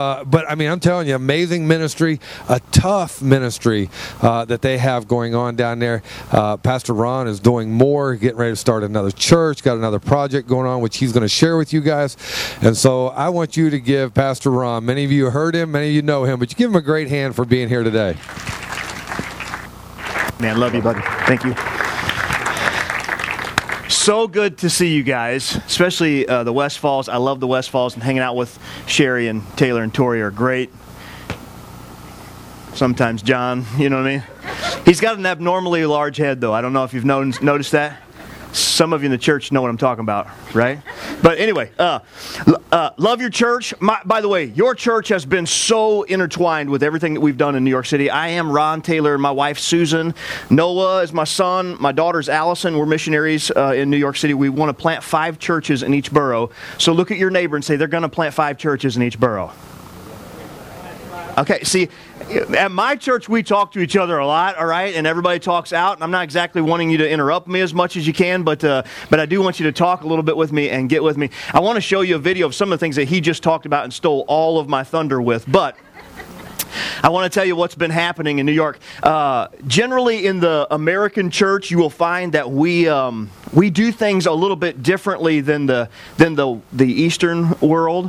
But I mean, I'm telling you, amazing ministry, a tough ministry that they have going on down there. Pastor Ron is doing more, getting ready to start another church, got another project going on, which he's going to share with you guys. And so I want you to give Pastor Ron, many of you heard him, many of you know him, but you give him a great hand for being here today. Man, love you, buddy. Thank you. So good to see you guys, especially the Westfalls. I love the Westfalls, and hanging out with Sherry and Taylor and Tori are great. Sometimes John, you know what I mean? He's got an abnormally large head, though. I don't know if you've noticed that. Some of you in the church know what I'm talking about, right? But anyway, love your church. By the way, your church has been so intertwined with everything that we've done in New York City. I am Ron Taylor and my wife Susan. Noah is my son. My daughter's Allison. We're missionaries in New York City. We want to plant 5 churches in each borough. So look at your neighbor and say, they're going to plant 5 churches in each borough. Okay, see, at my church, we talk to each other a lot, all right, and everybody talks out. And I'm not exactly wanting you to interrupt me as much as you can, but I do want you to talk a little bit with me and get with me. I want to show you a video of some of the things that he just talked about and stole all of my thunder with, but I want to tell you what's been happening in New York. Generally, in the American church, you will find that we do things a little bit differently than the Eastern world,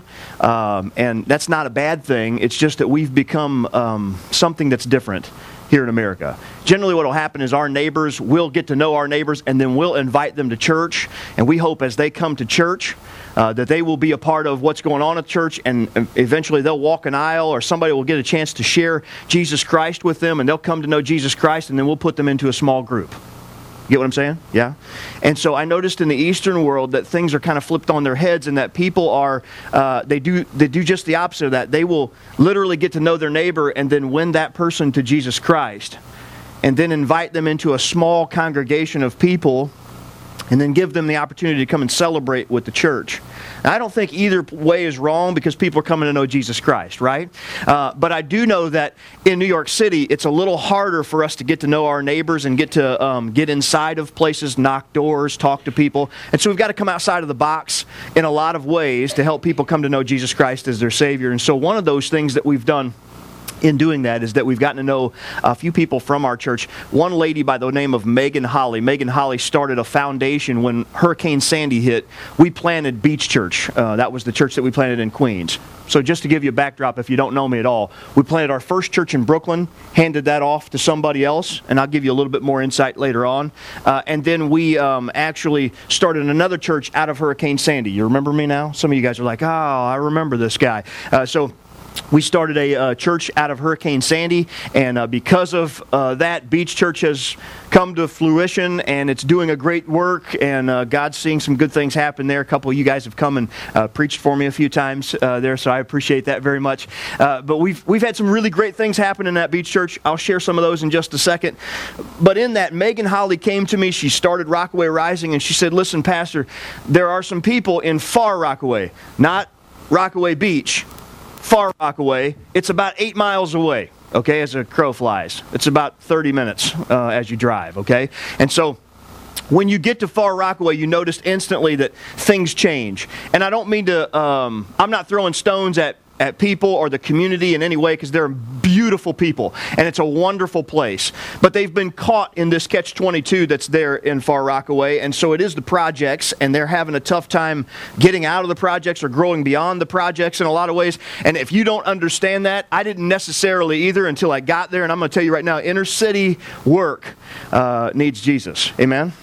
and that's not a bad thing. It's just that we've become something that's different here in America. Generally, what will happen is our neighbors will get to know our neighbors, and then we'll invite them to church. And we hope as they come to church that they will be a part of what's going on at church, and eventually they'll walk an aisle, or somebody will get a chance to share Jesus Christ with them, and they'll come to know Jesus Christ, and then we'll put them into a small group. Get what I'm saying? Yeah? And so I noticed in the Eastern world that things are kind of flipped on their heads, and that people are, they do just the opposite of that. They will literally get to know their neighbor and then win that person to Jesus Christ, and then invite them into a small congregation of people, and then give them the opportunity to come and celebrate with the church. Now, I don't think either way is wrong, because people are coming to know Jesus Christ, right? But I do know that in New York City, it's a little harder for us to get to know our neighbors and get to get inside of places, knock doors, talk to people. And so we've got to come outside of the box in a lot of ways to help people come to know Jesus Christ as their Savior. And so one of those things that we've done in doing that is that we've gotten to know a few people from our church. One lady by the name of Megan Holly. Megan Holly started a foundation when Hurricane Sandy hit. We planted Beach Church. That was the church that we planted in Queens. So just to give you a backdrop, if you don't know me at all, we planted our first church in Brooklyn, handed that off to somebody else, and I'll give you a little bit more insight later on. And then we actually started another church out of Hurricane Sandy. You remember me now? Some of you guys are like, oh, I remember this guy. So we started a church out of Hurricane Sandy, and because of that, Beach Church has come to fruition, and it's doing a great work, and God's seeing some good things happen there. A couple of you guys have come and preached for me a few times there, so I appreciate that very much. But we've had some really great things happen in that Beach Church. I'll share some of those in just a second. But in that, Megan Holly came to me. She started Rockaway Rising, and she said, listen, Pastor, there are some people in far Rockaway, not Rockaway Beach, far Rockaway. It's about 8 miles away, okay, as a crow flies. It's about 30 minutes as you drive, okay? And so when you get to Far Rockaway, you notice instantly that things change. And I don't mean to, I'm not throwing stones at people or the community in any way, because they're beautiful people, and it's a wonderful place. But they've been caught in this catch-22 that's there in Far Rockaway, and so it is the projects, and they're having a tough time getting out of the projects or growing beyond the projects in a lot of ways. And if you don't understand that, I didn't necessarily either until I got there, and I'm going to tell you right now, inner city work needs Jesus. Amen?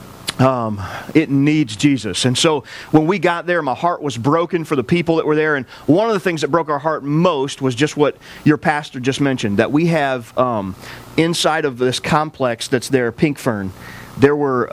It needs Jesus. And so when we got there, my heart was broken for the people that were there. And one of the things that broke our heart most was just what your pastor just mentioned, that we have inside of this complex that's there, Pinkfern, there were,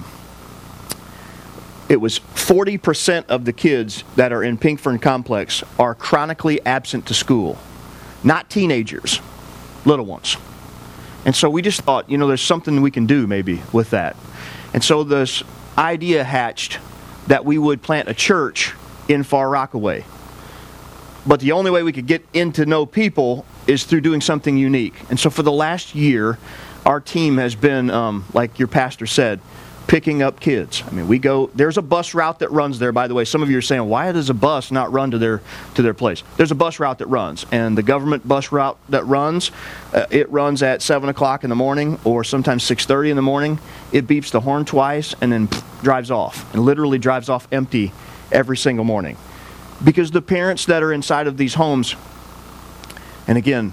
it was 40% of the kids that are in Pinkfern complex are chronically absent to school. Not teenagers, little ones. And so we just thought, there's something we can do maybe with that. And so this idea hatched that we would plant a church in Far Rockaway. But the only way we could get in to know people is through doing something unique. And so for the last year, our team has been, like your pastor said, picking up kids. I mean, there's a bus route that runs there, by the way. Some of you are saying, why does a bus not run to their place? There's a bus route that runs, and the government bus route that runs, it runs at 7 o'clock in the morning or sometimes 6:30 in the morning. It beeps the horn twice and then drives off, and literally drives off empty every single morning. Because the parents that are inside of these homes, and again,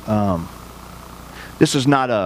this is not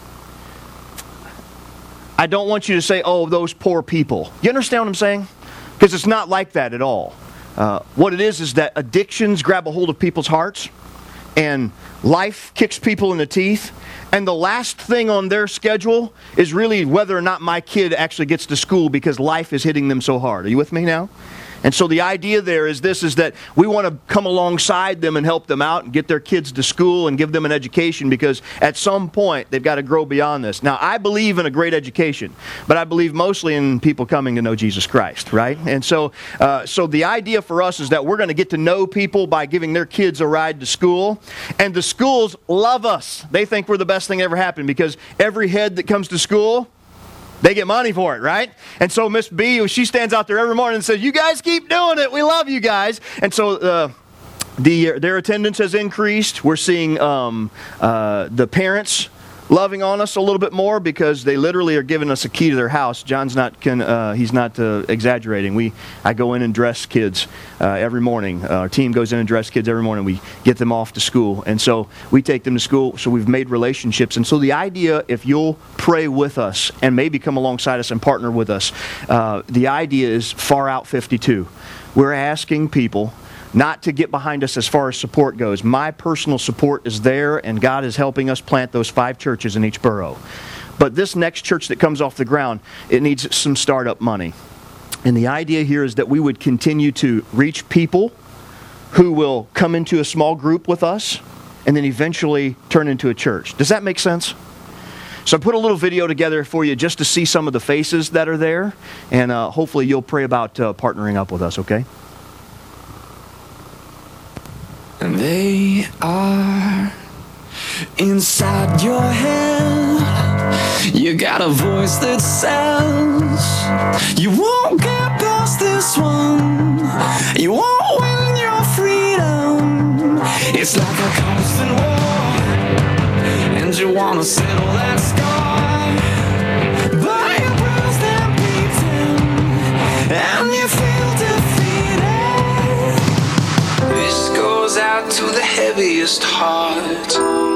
I don't want you to say, oh, those poor people. You understand what I'm saying? Because it's not like that at all. What it is that addictions grab a hold of people's hearts, and life kicks people in the teeth, and the last thing on their schedule is really whether or not my kid actually gets to school because life is hitting them so hard. Are you with me now? And so the idea there is that we want to come alongside them and help them out and get their kids to school and give them an education, because at some point they've got to grow beyond this. Now, I believe in a great education, but I believe mostly in people coming to know Jesus Christ, right? And so the idea for us is that we're going to get to know people by giving their kids a ride to school. And the schools love us. They think we're the best thing ever happened, because every head that comes to school, they get money for it, right? And so Miss B, she stands out there every morning and says, you guys keep doing it. We love you guys. And so their attendance has increased. We're seeing the parents loving on us a little bit more, because they literally are giving us a key to their house. John's not exaggerating. I go in and dress kids every morning. Our team goes in and dress kids every morning. We get them off to school, and so we take them to school. So we've made relationships, and so the idea, if you'll pray with us and maybe come alongside us and partner with us, the idea is Far Out 52. We're asking people not to get behind us as far as support goes. My personal support is there, and God is helping us plant those 5 churches in each borough. But this next church that comes off the ground, it needs some startup money. And the idea here is that we would continue to reach people who will come into a small group with us and then eventually turn into a church. Does that make sense? So I put a little video together for you just to see some of the faces that are there, and hopefully you'll pray about partnering up with us, okay? And they are inside your head. You got a voice that says you won't get past this one. You won't win your freedom. It's like a constant war, and you wanna settle that scar, but you're bruised and beaten, and you feel defeated. This goes out to the heaviest heart.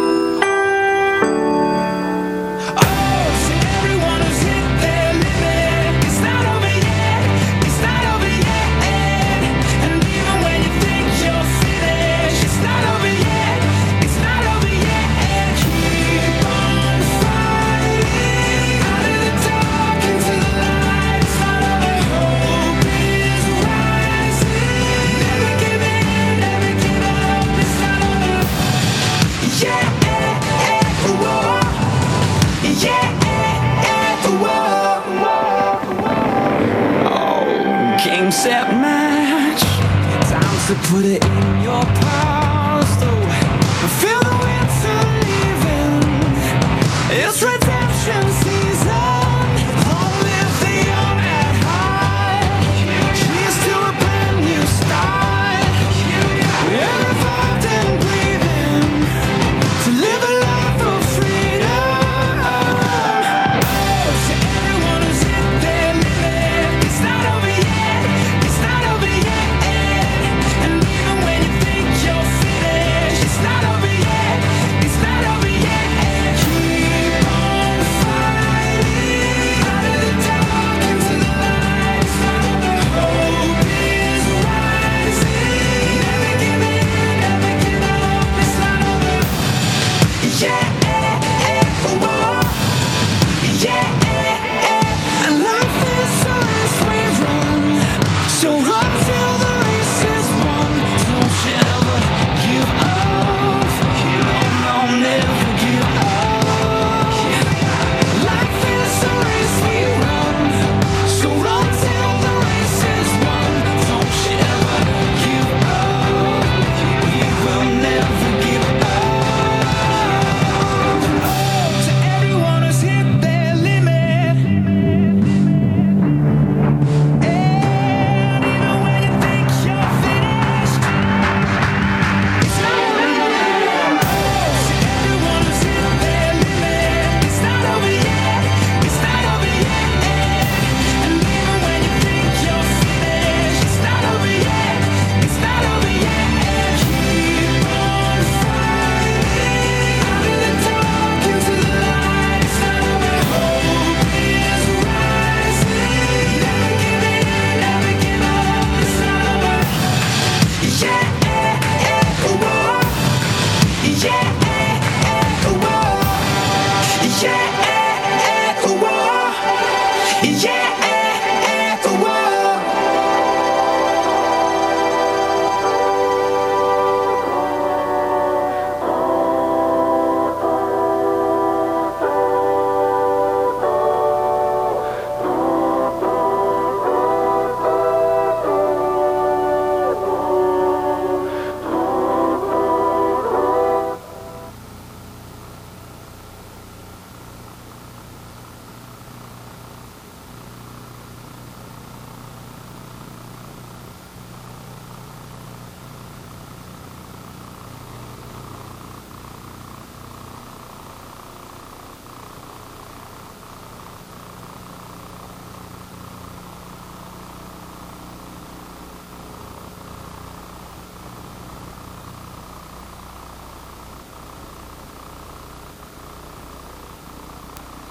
Set match, time to put it in your past. Oh, feel the winter leaving. It's redemption season. Long live the young at heart. Cheers to a brand new start. We're revived and breathing to live a life of freedom. Oh, to everyone who's in there living, it's not over yet. It's not over yet, and even when you think you're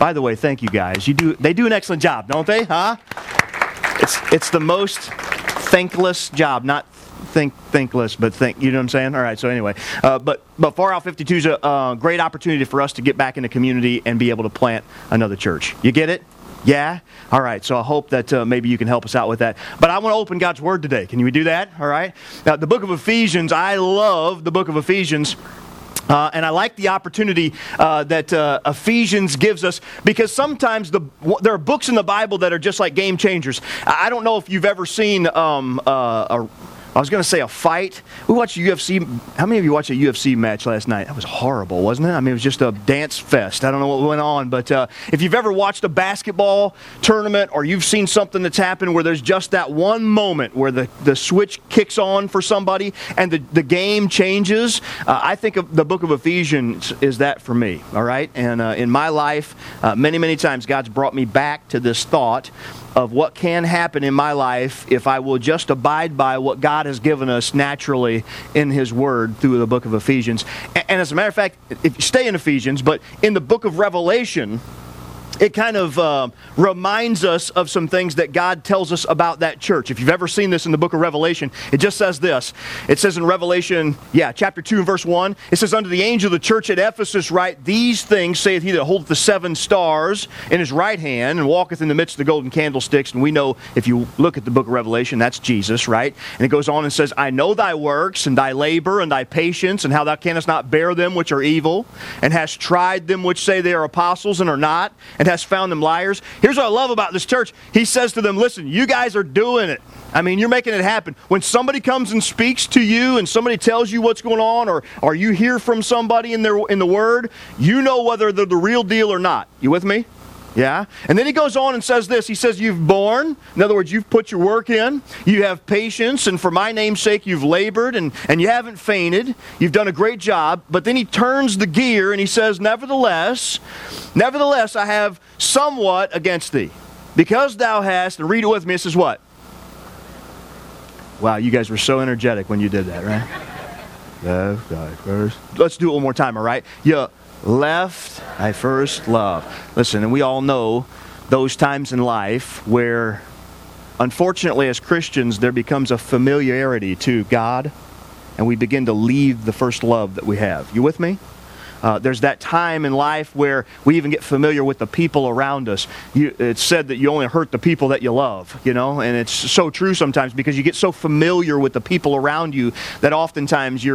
By the way, thank you guys. They do an excellent job, don't they? Huh? It's the most thankless job, not thinkless, but you know what I'm saying? All right, so anyway. But Far Out 52 is a great opportunity for us to get back in the community and be able to plant another church. You get it? Yeah? All right, so I hope that maybe you can help us out with that. But I want to open God's Word today. Can we do that? All right? Now, the book of Ephesians, I love the book of Ephesians. And I like the opportunity that Ephesians gives us, because sometimes there are books in the Bible that are just like game changers. I don't know if you've ever seen I was going to say a fight. We watched UFC. How many of you watched a UFC match last night? That was horrible, wasn't it? I mean, it was just a dance fest. I don't know what went on, but if you've ever watched a basketball tournament, or you've seen something that's happened where there's just that one moment where the switch kicks on for somebody and the game changes, I think of the book of Ephesians is that for me, all right? And in my life, many, many times God's brought me back to this thought of what can happen in my life if I will just abide by what God has given us naturally in His Word through the book of Ephesians. And as a matter of fact, if you stay in Ephesians, but in the book of Revelation, it kind of reminds us of some things that God tells us about that church. If you've ever seen this in the book of Revelation, it just says this. It says in Revelation, chapter 2 and verse 1, it says, "Unto the angel of the church at Ephesus write, These things saith he that holdeth the 7 stars in his right hand, and walketh in the midst of the golden candlesticks." And we know, if you look at the book of Revelation, that's Jesus, right? And it goes on and says, "I know thy works, and thy labor, and thy patience, and how thou canst not bear them which are evil, and hast tried them which say they are apostles, and are not, and hast found them liars." Here's what I love about this church. He says to them, listen, you guys are doing it. I mean, you're making it happen. When somebody comes and speaks to you and somebody tells you what's going on, or you hear from somebody in the Word, you know whether they're the real deal or not. You with me? Yeah? And then he goes on and says this. He says, you've borne. In other words, you've put your work in. You have patience, and for my name's sake you've labored, and you haven't fainted. You've done a great job. But then he turns the gear and he says, Nevertheless, I have somewhat against thee. Because thou hast, and read it with me, it says what? Wow, you guys were so energetic when you did that, right? Left thy first. Let's do it one more time, all right? You left thy first love. Listen, and we all know those times in life where, unfortunately, as Christians, there becomes a familiarity to God, and we begin to leave the first love that we have. You with me? There's that time in life where we even get familiar with the people around us. It's said that you only hurt the people that you love, you know, and it's so true sometimes because you get so familiar with the people around you that oftentimes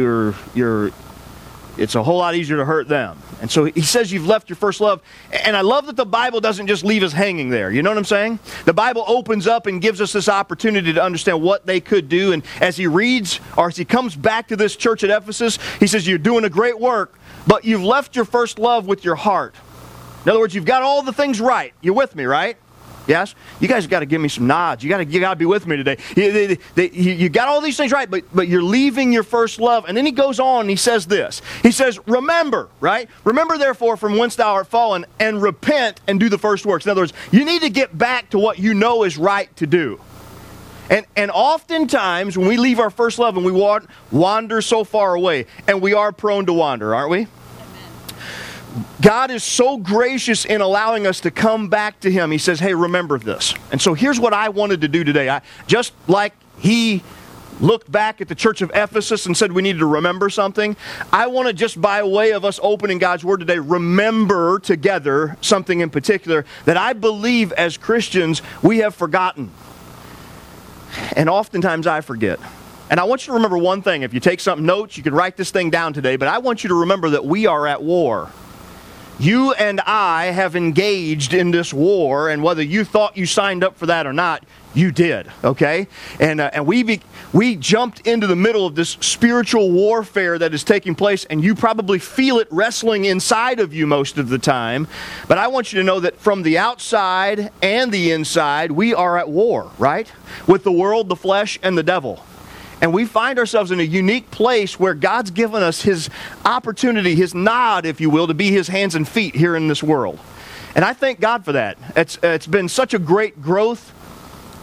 it's a whole lot easier to hurt them. And so he says you've left your first love. And I love that the Bible doesn't just leave us hanging there. You know what I'm saying? The Bible opens up and gives us this opportunity to understand what they could do. And as he reads, or as he comes back to this church at Ephesus, he says, you're doing a great work, but you've left your first love with your heart. In other words, you've got all the things right. You're with me, right? Yes? You guys got to give me some nods. You got to be with me today. You got all these things right, but you're leaving your first love. And then he goes on and he says this. He says, remember, right? Remember, therefore, from whence thou art fallen, and repent and do the first works. In other words, you need to get back to what you know is right to do. And oftentimes, when we leave our first love and we wander so far away, and we are prone to wander, aren't we? God is so gracious in allowing us to come back to Him. He says, hey, remember this. And so here's what I wanted to do today. Just like He looked back at the church of Ephesus and said we needed to remember something, I want to, just by way of us opening God's Word today, remember together something in particular that I believe as Christians we have forgotten. And oftentimes I forget. And I want you to remember one thing. If you take some notes, you can write this thing down today, but I want you to remember that we are at war. You and I have engaged in this war, and whether you thought you signed up for that or not, you did, okay? And we jumped into the middle of this spiritual warfare that is taking place, and you probably feel it wrestling inside of you most of the time. But I want you to know that from the outside and the inside, we are at war, right? With the world, the flesh, and the devil. And we find ourselves in a unique place where God's given us His opportunity, His nod, if you will, to be His hands and feet here in this world. And I thank God for that. It's been such a great growth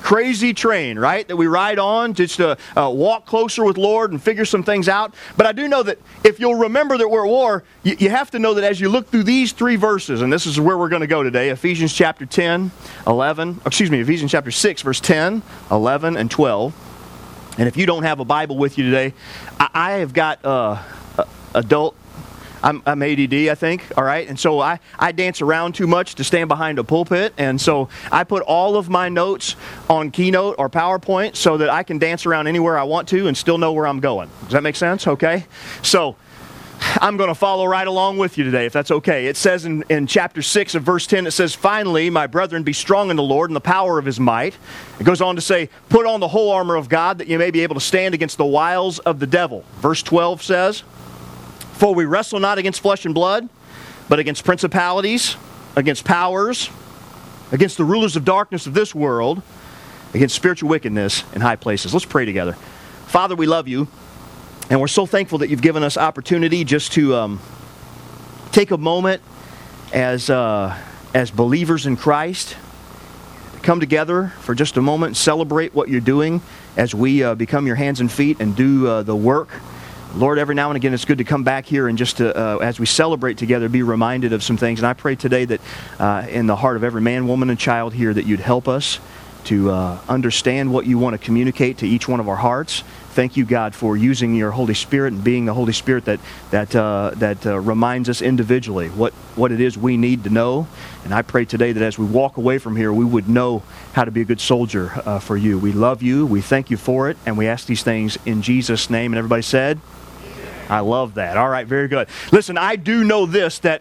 crazy train, right, that we ride on just to walk closer with Lord and figure some things out. But I do know that if you'll remember that we're at war, you have to know that as you look through these three verses, and this is where we're going to go today, Ephesians chapter 6, verse 10, 11, and 12. And if you don't have a Bible with you today, I have got adult, I'm ADD, I think, all right? And so I dance around too much to stand behind a pulpit, and so I put all of my notes on Keynote or PowerPoint so that I can dance around anywhere I want to and still know where I'm going. Does that make sense? Okay? So I'm going to follow right along with you today, if that's okay. It says in chapter 6 of verse 10, it says, "Finally, my brethren, be strong in the Lord and the power of His might." It goes on to say, "Put on the whole armor of God, that you may be able to stand against the wiles of the devil." Verse 12 says, "For we wrestle not against flesh and blood, but against principalities, against powers, against the rulers of darkness of this world, against spiritual wickedness in high places." Let's pray together. Father, we love you. And we're so thankful that you've given us opportunity just to take a moment as believers in Christ, come together for just a moment and celebrate what you're doing as we become your hands and feet and do the work. Lord, every now and again it's good to come back here and just to, as we celebrate together, be reminded of some things. And I pray today that in the heart of every man, woman, and child here that you'd help us to understand what you want to communicate to each one of our hearts. Thank you, God, for using your Holy Spirit and being the Holy Spirit that reminds us individually what it is we need to know. And I pray today that as we walk away from here, we would know how to be a good soldier for you. We love you. We thank you for it. And we ask these things in Jesus' name. And everybody said? I love that. All right, very good. Listen, I do know this, that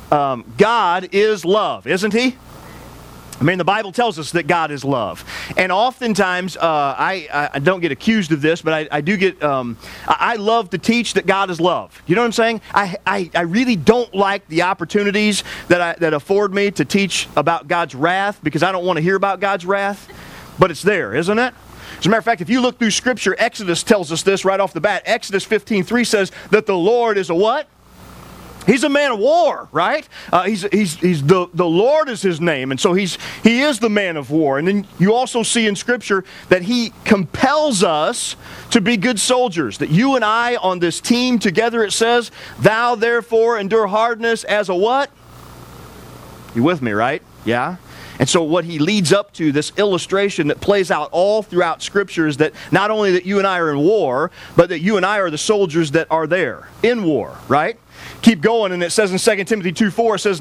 God is love, isn't He? I mean, the Bible tells us that God is love. And oftentimes, I don't get accused of this, but I do get, I love to teach that God is love. You know what I'm saying? I really don't like the opportunities that afford me to teach about God's wrath, because I don't want to hear about God's wrath. But it's there, isn't it? As a matter of fact, if you look through Scripture, Exodus tells us this right off the bat. Exodus 15:3 says that the Lord is a what? He's a man of war, right? He's the Lord is His name, and so He is the man of war. And then you also see in Scripture that He compels us to be good soldiers. That you and I on this team together, it says, "Thou therefore endure hardness as a" what? You with me, right? Yeah? And so what he leads up to, this illustration that plays out all throughout Scripture, is that not only that you and I are in war, but that you and I are the soldiers that are there in war, right? Keep going, and it says in 2 Timothy 2:4, it says,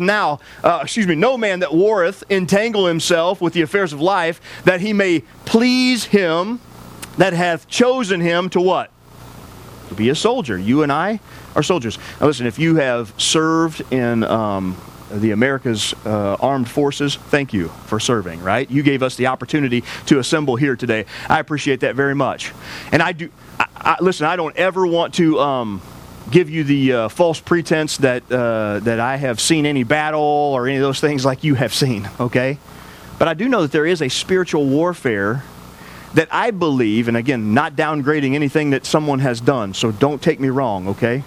"No man that warreth entangle himself with the affairs of life, that he may please him that hath chosen him" to what? To be a soldier. You and I are soldiers. Now listen, if you have served in the America's armed forces, thank you for serving, right? You gave us the opportunity to assemble here today. I appreciate that very much. And listen, I don't ever want to give you the false pretense that I have seen any battle or any of those things like you have seen, okay? But I do know that there is a spiritual warfare that I believe, and again, not downgrading anything that someone has done, so don't take me wrong, okay?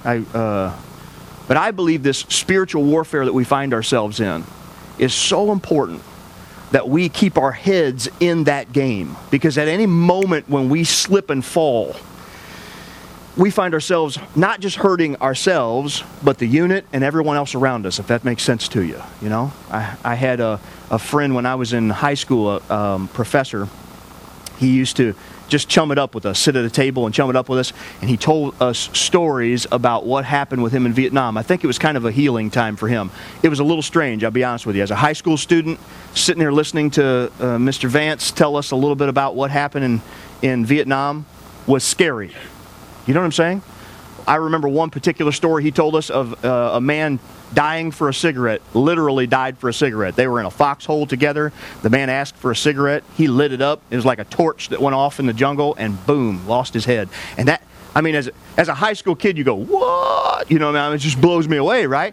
But I believe this spiritual warfare that we find ourselves in is so important that we keep our heads in that game. Because at any moment when we slip and fall, we find ourselves not just hurting ourselves, but the unit and everyone else around us, if that makes sense to you. You know, I had a friend when I was in high school, a professor. He used to just chum it up with us, sit at a table and chum it up with us, and he told us stories about what happened with him in Vietnam. I think it was kind of a healing time for him. It was a little strange, I'll be honest with you. As a high school student, sitting there listening to Mr. Vance tell us a little bit about what happened in Vietnam was scary. You know what I'm saying? I remember one particular story he told us of a man dying for a cigarette, literally died for a cigarette. They were in a foxhole together. The man asked for a cigarette. He lit it up. It was like a torch that went off in the jungle, and boom, lost his head. And that, I mean, as a high school kid, you go, what? You know what I mean? It just blows me away, right?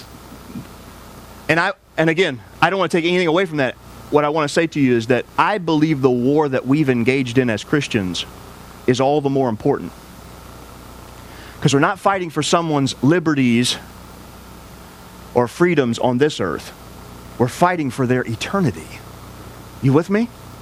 And again, I don't want to take anything away from that. What I want to say to you is that I believe the war that we've engaged in as Christians is all the more important. Because we're not fighting for someone's liberties or freedoms on this earth. We're fighting for their eternity. You with me?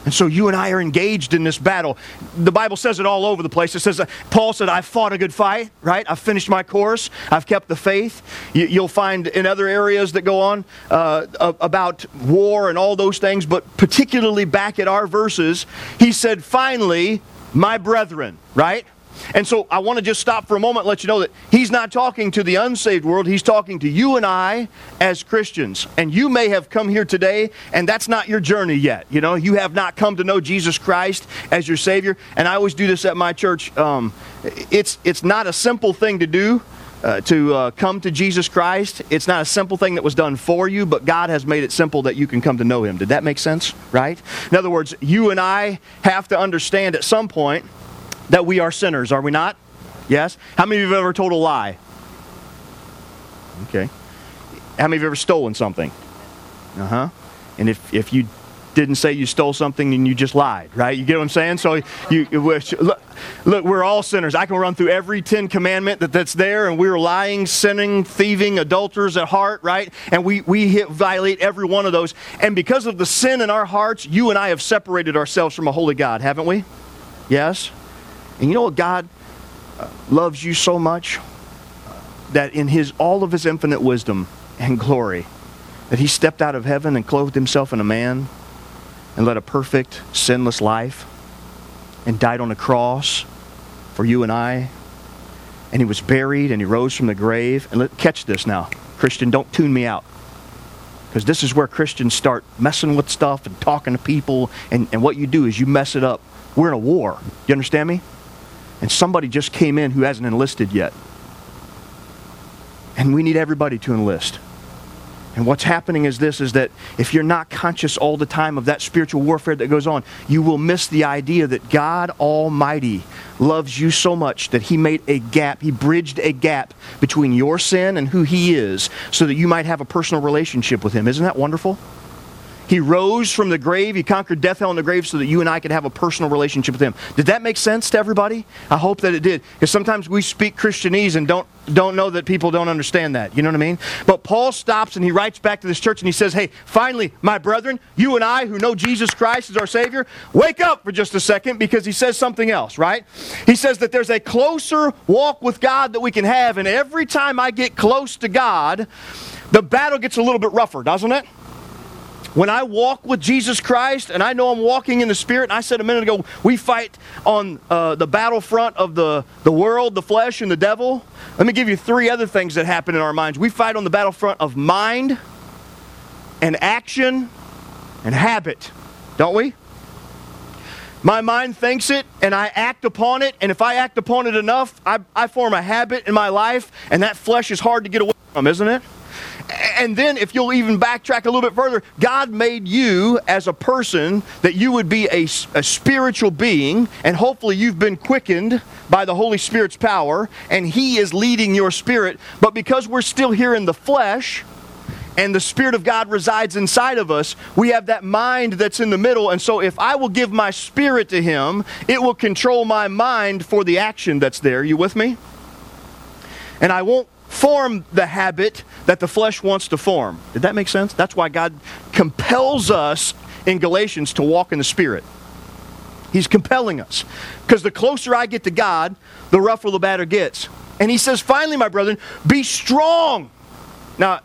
And so you and I are engaged in this battle. The Bible says it all over the place. It says, Paul said, I fought a good fight, right? I've finished my course. I've kept the faith. You'll find in other areas that go on about war and all those things, but particularly back at our verses, he said, finally, my brethren, right? And so I want to just stop for a moment and let you know that he's not talking to the unsaved world. He's talking to you and I as Christians. And you may have come here today and that's not your journey yet. You know, you have not come to know Jesus Christ as your Savior. And I always do this at my church. It's not a simple thing to do. To come to Jesus Christ. It's not a simple thing that was done for you, but God has made it simple that you can come to know Him. Did that make sense? Right? In other words, you and I have to understand at some point that we are sinners, are we not? Yes? How many of you have ever told a lie? Okay. How many of you have ever stolen something? Uh-huh. And if you didn't say you stole something, then you just lied, right? You get what I'm saying? So look, we're all sinners. I can run through every 10 commandment that's there, and we're lying, sinning, thieving, adulterers at heart, right? And we violate every one of those. And because of the sin in our hearts, you and I have separated ourselves from a holy God, haven't we? Yes? And you know what? God loves you so much that in all of His infinite wisdom and glory, that He stepped out of heaven and clothed Himself in a man and led a perfect, sinless life and died on a cross for you and I. And He was buried and He rose from the grave. And catch this now. Christian, don't tune me out. Because this is where Christians start messing with stuff and talking to people. And what you do is you mess it up. We're in a war. You understand me? And somebody just came in who hasn't enlisted yet. And we need everybody to enlist. And what's happening is this, is that if you're not conscious all the time of that spiritual warfare that goes on, you will miss the idea that God Almighty loves you so much that He made a gap, He bridged a gap between your sin and who He is so that you might have a personal relationship with Him. Isn't that wonderful? He rose from the grave. He conquered death, hell, and the grave so that you and I could have a personal relationship with Him. Did that make sense to everybody? I hope that it did. Because sometimes we speak Christianese and don't know that people don't understand that. You know what I mean? But Paul stops and he writes back to this church and he says, hey, finally, my brethren, you and I who know Jesus Christ as our Savior, wake up for just a second, because he says something else, right? He says that there's a closer walk with God that we can have, and every time I get close to God, the battle gets a little bit rougher, doesn't it? When I walk with Jesus Christ, and I know I'm walking in the Spirit, and I said a minute ago, we fight on the battlefront of the world, the flesh, and the devil. Let me give you 3 other things that happen in our minds. We fight on the battlefront of mind, and action, and habit, don't we? My mind thinks it, and I act upon it, and if I act upon it enough, I form a habit in my life, and that flesh is hard to get away from, isn't it? And then if you'll even backtrack a little bit further, God made you as a person that you would be a spiritual being, and hopefully you've been quickened by the Holy Spirit's power, and He is leading your spirit. But because we're still here in the flesh, and the Spirit of God resides inside of us, we have that mind that's in the middle. And so if I will give my spirit to Him, it will control my mind for the action that's there. You with me? And I won't form the habit that the flesh wants to form. Did that make sense? That's why God compels us in Galatians to walk in the Spirit. He's compelling us. Because the closer I get to God, the rougher the battle gets. And He says, finally, my brethren, be strong. Now,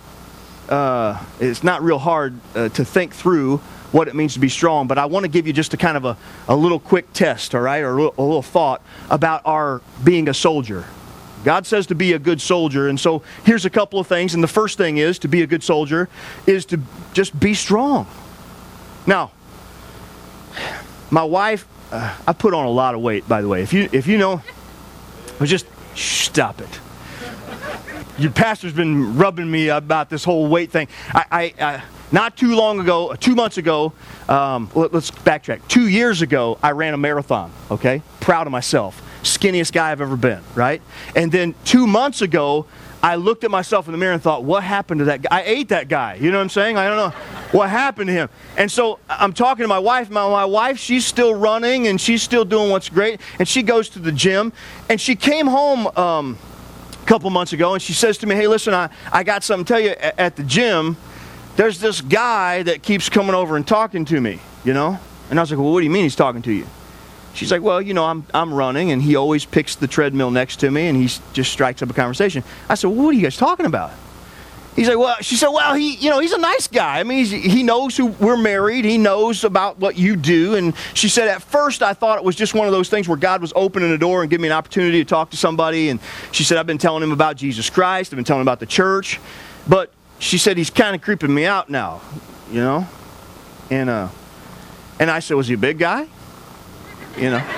it's not real hard to think through what it means to be strong, but I want to give you just a kind of a little quick test, all right, or a little thought about our being a soldier. God says to be a good soldier, and so here's a couple of things. And the first thing is, to be a good soldier, is to just be strong. Now, my wife, I put on a lot of weight, by the way. If you know, just stop it. Your pastor's been rubbing me about this whole weight thing. I not too long ago, 2 months ago, let's backtrack. 2 years ago, I ran a marathon, okay? Proud of myself. Skinniest guy I've ever been, right? And then 2 months ago, I looked at myself in the mirror and thought, what happened to that guy? I ate that guy. You know what I'm saying? I don't know what happened to him. And so I'm talking to my wife. My wife, she's still running and she's still doing what's great. And she goes to the gym. And she came home a couple months ago and she says to me, hey, listen, I got something to tell you. At the gym, there's this guy that keeps coming over and talking to me, you know? And I was like, well, what do you mean he's talking to you? She's like, well, you know, I'm running, and he always picks the treadmill next to me, and he just strikes up a conversation. I said, well, what are you guys talking about? He's like, well, she said, well, he's a nice guy. I mean, he knows who we're married. He knows about what you do. And she said, at first, I thought it was just one of those things where God was opening the door and giving me an opportunity to talk to somebody. And she said, I've been telling him about Jesus Christ. I've been telling him about the church. But she said, he's kind of creeping me out now, you know. And I said, was he a big guy? You know.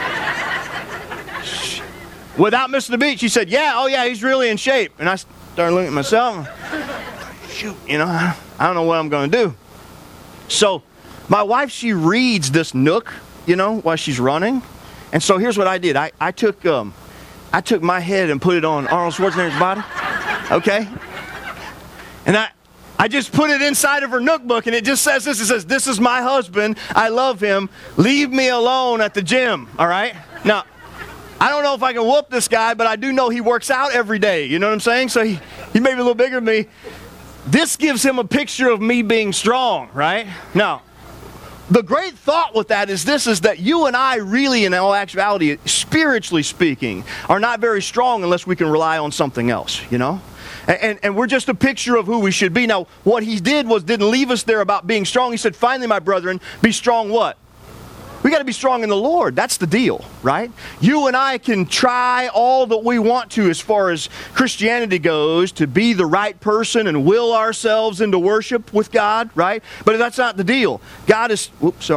Without missing the beat, she said, yeah, oh yeah, he's really in shape. And I started looking at myself. Shoot, you know, I don't know what I'm going to do. So my wife, she reads this Nook, you know, while she's running. And so here's what I did. I took my head and put it on Arnold Schwarzenegger's body. Okay? And I just put it inside of her Nook book, and it just says this. It says, this is my husband. I love him. Leave me alone at the gym. All right? Now, I don't know if I can whoop this guy, but I do know he works out every day. You know what I'm saying? So he may be a little bigger than me. This gives him a picture of me being strong, right? Now, the great thought with that is this, is that you and I really, in all actuality, spiritually speaking, are not very strong unless we can rely on something else, you know? And we're just a picture of who we should be. Now, what he did was didn't leave us there about being strong. He said, finally, my brethren, be strong what? We got to be strong in the Lord. That's the deal, right? You and I can try all that we want to as far as Christianity goes to be the right person and will ourselves into worship with God, right? But that's not the deal. God is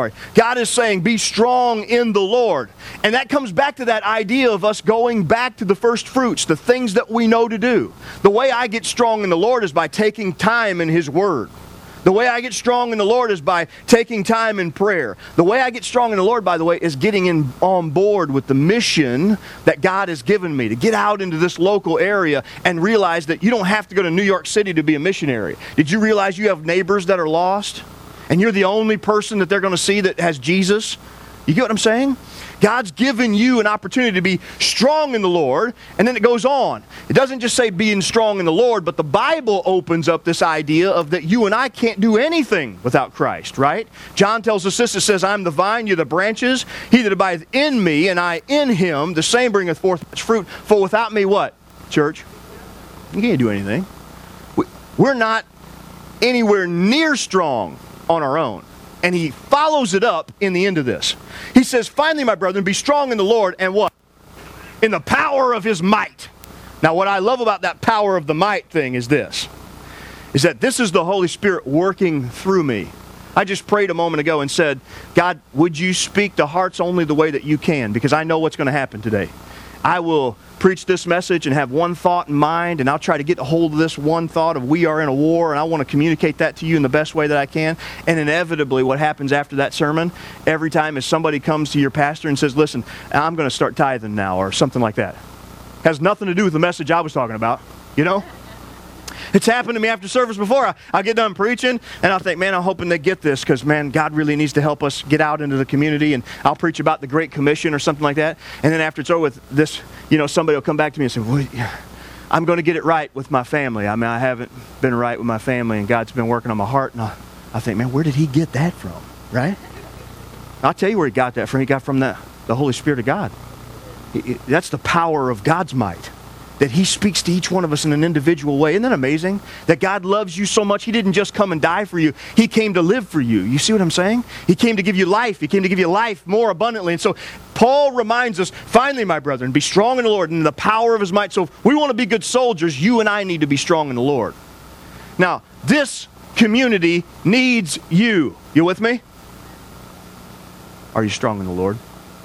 saying be strong in the Lord. And that comes back to that idea of us going back to the first fruits, the things that we know to do. The way I get strong in the Lord is by taking time in His Word. The way I get strong in the Lord is by taking time in prayer. The way I get strong in the Lord, by the way, is getting on board with the mission that God has given me, to get out into this local area and realize that you don't have to go to New York City to be a missionary. Did you realize you have neighbors that are lost? And you're the only person that they're going to see that has Jesus? You get what I'm saying? God's given you an opportunity to be strong in the Lord, and then it goes on. It doesn't just say being strong in the Lord, but the Bible opens up this idea of that you and I can't do anything without Christ, right? John tells us this, it says, I'm the vine, you're the branches. He that abideth in me, and I in him, the same bringeth forth much fruit. For without me, what? Church? You can't do anything. We're not anywhere near strong on our own. And he follows it up in the end of this. He says, finally, my brethren, be strong in the Lord and what? In the power of His might. Now, what I love about that power of the might thing is this, is that this is the Holy Spirit working through me. I just prayed a moment ago and said, God, would you speak to hearts only the way that you can? Because I know what's going to happen today. I will preach this message and have one thought in mind, and I'll try to get a hold of this one thought of we are in a war, and I want to communicate that to you in the best way that I can. And inevitably, what happens after that sermon, every time is somebody comes to your pastor and says, listen, I'm going to start tithing now, or something like that. Has nothing to do with the message I was talking about, you know? It's happened to me after service before. I'll get done preaching, and I'll think, man, I'm hoping they get this because, man, God really needs to help us get out into the community, and I'll preach about the Great Commission or something like that. And then after it's over with this, you know, somebody will come back to me and say, well, I'm going to get it right with my family. I mean, I haven't been right with my family, and God's been working on my heart. And I think, man, where did He get that from, right? I'll tell you where He got that from. He got from the Holy Spirit of God. That's the power of God's might. That He speaks to each one of us in an individual way. Isn't that amazing? That God loves you so much, He didn't just come and die for you. He came to live for you. You see what I'm saying? He came to give you life. He came to give you life more abundantly. And so Paul reminds us, finally, my brethren, be strong in the Lord and in the power of His might. So if we want to be good soldiers, you and I need to be strong in the Lord. Now, this community needs you. You with me? Are you strong in the Lord?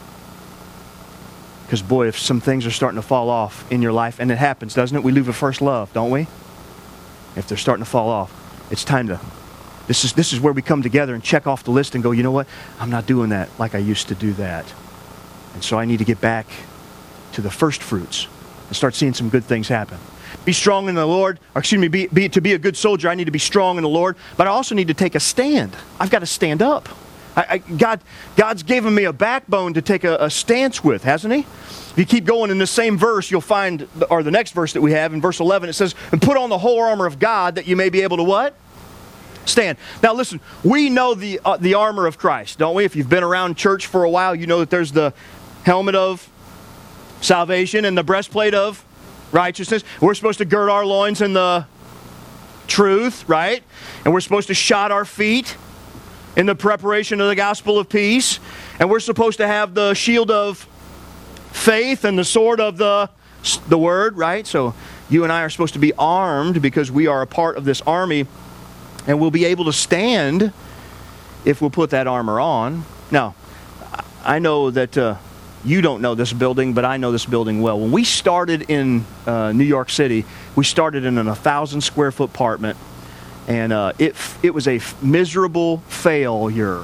Because, boy, if some things are starting to fall off in your life, and it happens, doesn't it? We lose our first love, don't we? If they're starting to fall off, it's time to, this is where we come together and check off the list and go, you know what? I'm not doing that like I used to do that. And so I need to get back to the first fruits and start seeing some good things happen. Be strong in the Lord, or excuse me, to be a good soldier, I need to be strong in the Lord, but I also need to take a stand. I've got to stand up. God's given me a backbone to take a stance with, hasn't He? If you keep going in this same verse, you'll find, or the next verse that we have, in verse 11, it says, and put on the whole armor of God that you may be able to what? stand. Now listen, we know the armor of Christ, don't we? If you've been around church for a while, you know that there's the helmet of salvation and the breastplate of righteousness. We're supposed to gird our loins in the truth, right? And we're supposed to shod our feet in the preparation of the gospel of peace. And we're supposed to have the shield of faith and the sword of the word, right? So you and I are supposed to be armed because we are a part of this army, and we'll be able to stand if we'll put that armor on. Now, I know that you don't know this building, but I know this building well. When we started in New York City, we started in an 1,000 square foot apartment, and it was a miserable failure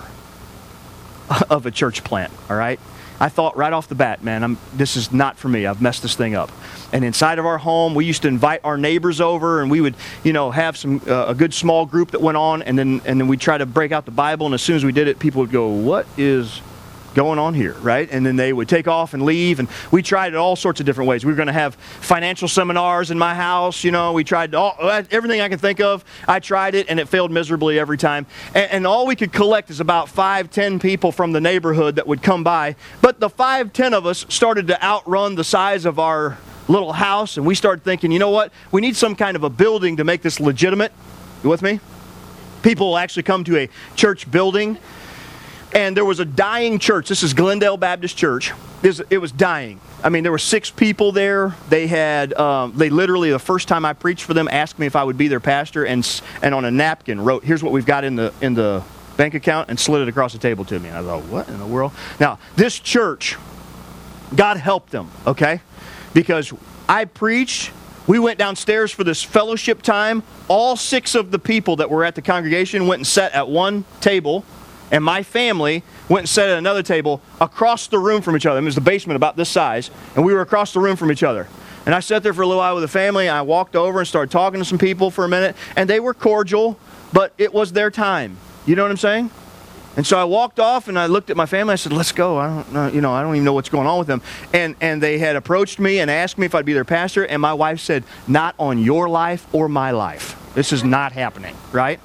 of a church plant, all right? I thought right off the bat, man, this is not for me. I've messed this thing up. And inside of our home, we used to invite our neighbors over, and we would, have a good small group that went on, and then we'd try to break out the Bible, and as soon as we did it, people would go, "What is going on here?" Right? And then they would take off and leave, and we tried it all sorts of different ways. We were going to have financial seminars in my house. We tried everything I could think of. I tried it, and it failed miserably every time. And all we could collect is about 5-10 people from the neighborhood that would come by. But the 5-10 of us started to outrun the size of our little house, and we started thinking, you know what? We need some kind of a building to make this legitimate. You with me? People will actually come to a church building. And there was a dying church. This is Glendale Baptist Church. It was dying. I mean, there were 6 people there. They literally, the first time I preached for them, asked me if I would be their pastor, and on a napkin wrote, "Here's what we've got in the bank account," and slid it across the table to me. And I thought, what in the world? Now, this church, God helped them, okay? Because I preached. We went downstairs for this fellowship time. All 6 of the people that were at the congregation went and sat at one table. And my family went and sat at another table across the room from each other. It was the basement about this size, and we were across the room from each other. And I sat there for a little while with the family, and I walked over and started talking to some people for a minute, and they were cordial, but it was their time. You know what I'm saying? And so I walked off, and I looked at my family. I said, "Let's go. I don't know, I don't even know what's going on with them." And they had approached me and asked me if I'd be their pastor, and my wife said, "Not on your life or my life. This is not happening," right?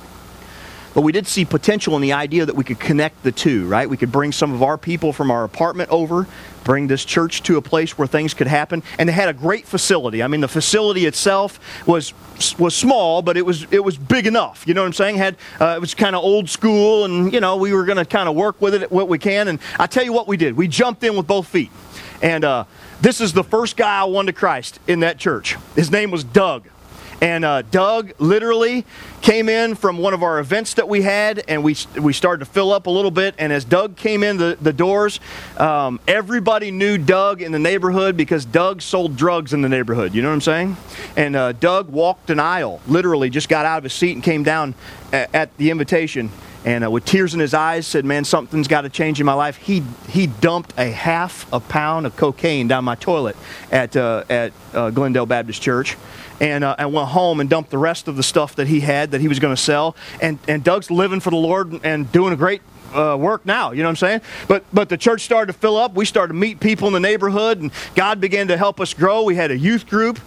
But we did see potential in the idea that we could connect the two, right? We could bring some of our people from our apartment over, bring this church to a place where things could happen. And they had a great facility. I mean, the facility itself was small, but it was big enough. You know what I'm saying? It was kind of old school, and we were going to kind of work with it what we can. And I tell you what we did. We jumped in with both feet. And this is the first guy I won to Christ in that church. His name was Doug. And Doug literally came in from one of our events that we had, and we started to fill up a little bit. And as Doug came in the doors, everybody knew Doug in the neighborhood because Doug sold drugs in the neighborhood. You know what I'm saying? And Doug walked an aisle, literally just got out of his seat and came down at the invitation. And with tears in his eyes, said, "Man, something's got to change in my life." He dumped a half a pound of cocaine down my toilet at Glendale Baptist Church. And went home and dumped the rest of the stuff that he had that he was going to sell. And Doug's living for the Lord and doing a great work now. You know what I'm saying? But the church started to fill up. We started to meet people in the neighborhood, and God began to help us grow. We had a youth group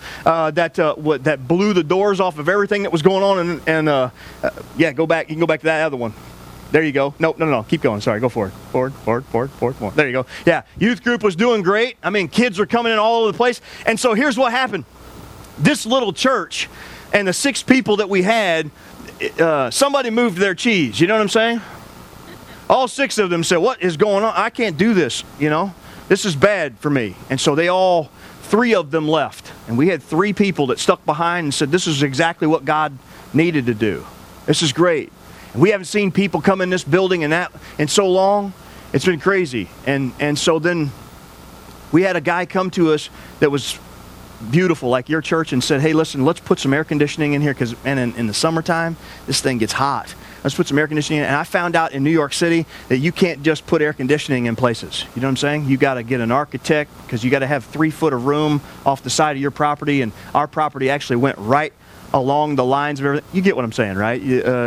that blew the doors off of everything that was going on. And go back. You can go back to that other one. There you go. No. Keep going. Sorry. Go forward. Forward. There you go. Yeah. Youth group was doing great. I mean, kids were coming in all over the place. And so here's what happened. This little church and the 6 people that we had, somebody moved their cheese. You know what I'm saying? All 6 of them said, "What is going on? I can't do this. This is bad for me." And so 3 of them left. And we had 3 people that stuck behind and said, "This is exactly what God needed to do. This is great." And we haven't seen people come in this building in so long. It's been crazy. And so then we had a guy come to us that was beautiful, like your church, and said, "Hey, listen, let's put some air conditioning in here because in the summertime, this thing gets hot. Let's put some air conditioning in." And I found out in New York City that you can't just put air conditioning in places. You know what I'm saying? You got to get an architect because you got to have 3 foot of room off the side of your property, and our property actually went right along the lines of everything. You get what I'm saying, right?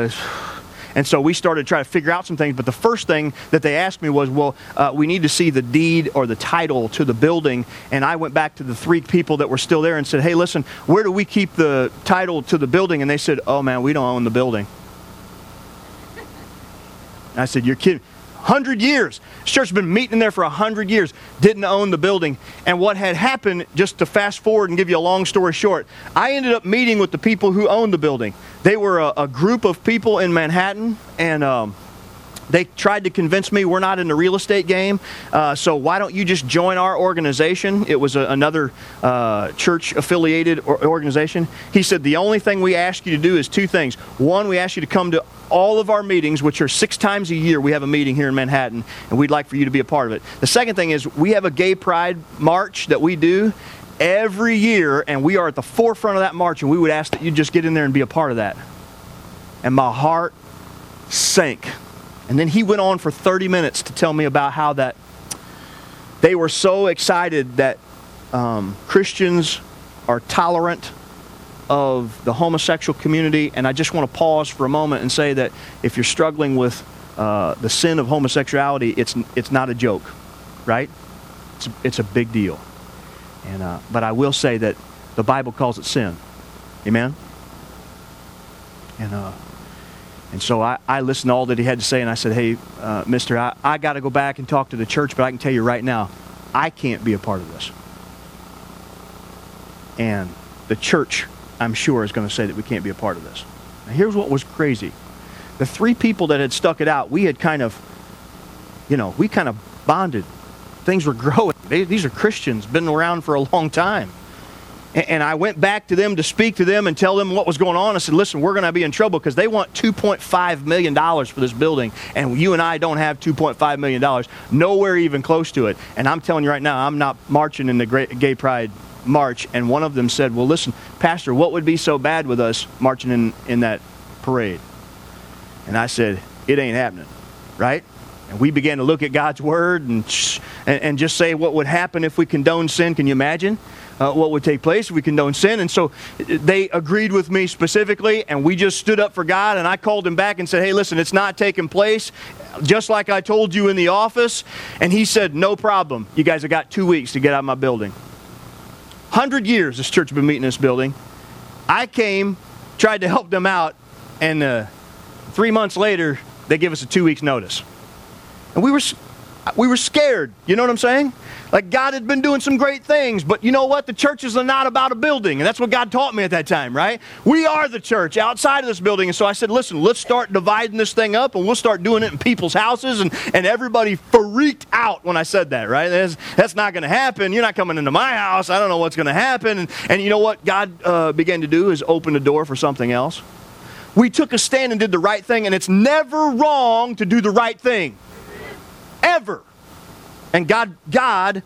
And so we started to try to figure out some things. But the first thing that they asked me was, we need to see the deed or the title to the building. And I went back to the 3 people that were still there and said, "Hey, listen, where do we keep the title to the building?" And they said, "Oh, man, we don't own the building." And I said, you're kidding. 100 years. This church has been meeting in there for 100 years. Didn't own the building. And what had happened, just to fast forward and give you a long story short, I ended up meeting with the people who owned the building. They were a group of people in Manhattan, and they tried to convince me we're not in the real estate game, so why don't you just join our organization? It was another church-affiliated organization. He said, the only thing we ask you to do is two things. One, we ask you to come to all of our meetings, which are 6 times a year. We have a meeting here in Manhattan, and we'd like for you to be a part of it. The second thing is we have a gay pride march that we do every year, and we are at the forefront of that march, and we would ask that you just get in there and be a part of that. And my heart sank. And then he went on for 30 minutes to tell me about how that they were so excited that Christians are tolerant of the homosexual community. And I just want to pause for a moment and say that if you're struggling with the sin of homosexuality, it's not a joke, right? It's a big deal. And but I will say that the Bible calls it sin. Amen? And so I listened to all that he had to say, and I said, hey, mister, I got to go back and talk to the church, but I can tell you right now, I can't be a part of this. And the church, I'm sure, is going to say that we can't be a part of this. Now, here's what was crazy. The 3 people that had stuck it out, we had kind of bonded. Things were growing. These are Christians, been around for a long time. And I went back to them to speak to them and tell them what was going on. I said, listen, we're going to be in trouble because they want $2.5 million for this building, and you and I don't have $2.5 million, nowhere even close to it. And I'm telling you right now, I'm not marching in the Gay Pride March. And one of them said, well, listen, Pastor, what would be so bad with us marching in that parade? And I said, it ain't happening, right? And we began to look at God's Word and just say what would happen if we condone sin. Can you imagine what would take place if we condone sin? And so they agreed with me specifically, and we just stood up for God, and I called him back and said, hey, listen, it's not taking place, just like I told you in the office. And he said, no problem. You guys have got 2 weeks to get out of my building. 100 years this church has been meeting in this building. I came, tried to help them out, and 3 months later, they give us a 2 weeks notice. And we were scared. You know what I'm saying? Like God had been doing some great things, but you know what? The churches are not about a building, and that's what God taught me at that time, right? We are the church outside of this building, and so I said, listen, let's start dividing this thing up, and we'll start doing it in people's houses, and everybody freaked out when I said that, right? That's not going to happen. You're not coming into my house. I don't know what's going to happen. And you know what God began to do is open the door for something else. We took a stand and did the right thing, and it's never wrong to do the right thing. Ever. And God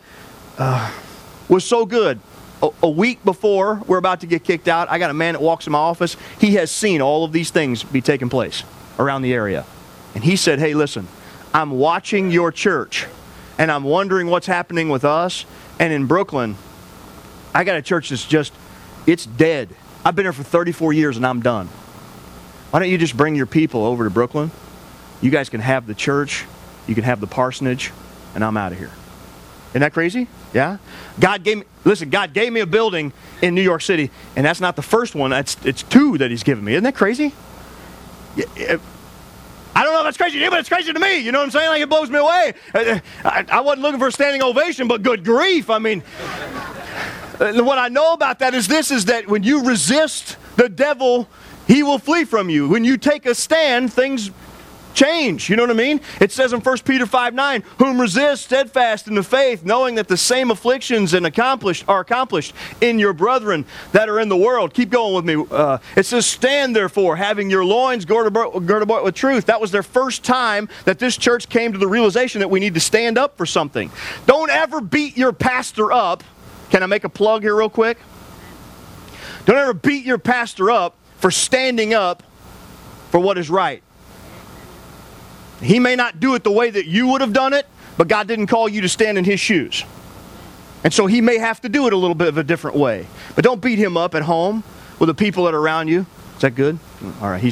was so good. A week before we're about to get kicked out, I got a man that walks in my office. He has seen all of these things be taking place around the area. And he said, hey, listen, I'm watching your church, and I'm wondering what's happening with us. And in Brooklyn, I got a church that's it's dead. I've been here for 34 years, and I'm done. Why don't you just bring your people over to Brooklyn? You guys can have the church. You can have the parsonage, and I'm out of here. Isn't that crazy? Yeah? God gave me a building in New York City, and that's not the first one. It's 2 that he's given me. Isn't that crazy? I don't know if that's crazy to you, but it's crazy to me. You know what I'm saying? Like, it blows me away. I wasn't looking for a standing ovation, but good grief. I mean, what I know about that is that when you resist the devil, he will flee from you. When you take a stand, things change. You know what I mean? It says in 1 Peter 5:9, whom resist steadfast in the faith, knowing that the same afflictions are accomplished in your brethren that are in the world. Keep going with me. It says, stand therefore, having your loins girded about with truth. That was their first time that this church came to the realization that we need to stand up for something. Don't ever beat your pastor up. Can I make a plug here real quick? Don't ever beat your pastor up for standing up for what is right. He may not do it the way that you would have done it, but God didn't call you to stand in his shoes. And so he may have to do it a little bit of a different way. But don't beat him up at home with the people that are around you. Is that good? All right,